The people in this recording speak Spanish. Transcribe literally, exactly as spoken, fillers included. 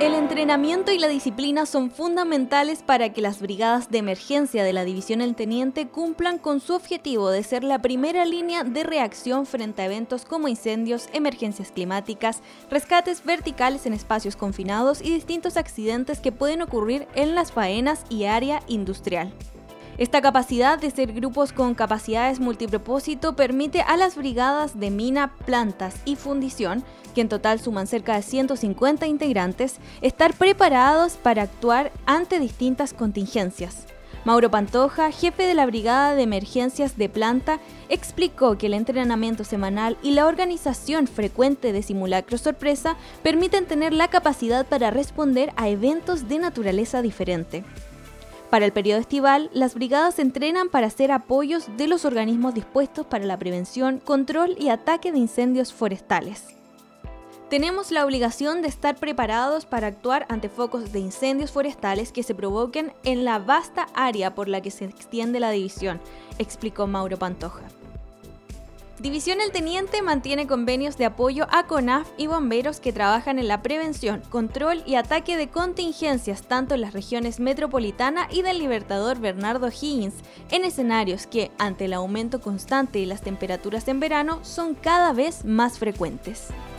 El entrenamiento y la disciplina son fundamentales para que las brigadas de emergencia de la División El Teniente cumplan con su objetivo de ser la primera línea de reacción frente a eventos como incendios, emergencias climáticas, rescates verticales en espacios confinados y distintos accidentes que pueden ocurrir en las faenas y área industrial. Esta capacidad de ser grupos con capacidades multipropósito permite a las brigadas de mina, plantas y fundición, que en total suman cerca de ciento cincuenta integrantes, estar preparados para actuar ante distintas contingencias. Mauro Pantoja, jefe de la Brigada de Emergencias de Planta, explicó que el entrenamiento semanal y la organización frecuente de simulacros sorpresa permiten tener la capacidad para responder a eventos de naturaleza diferente. Para el periodo estival, las brigadas se entrenan para hacer apoyos de los organismos dispuestos para la prevención, control y ataque de incendios forestales. Tenemos la obligación de estar preparados para actuar ante focos de incendios forestales que se provoquen en la vasta área por la que se extiende la división, explicó Mauro Pantoja. División El Teniente mantiene convenios de apoyo a CONAF y bomberos que trabajan en la prevención, control y ataque de contingencias tanto en las regiones metropolitana y del Libertador Bernardo Higgins, en escenarios que, ante el aumento constante de las temperaturas en verano, son cada vez más frecuentes.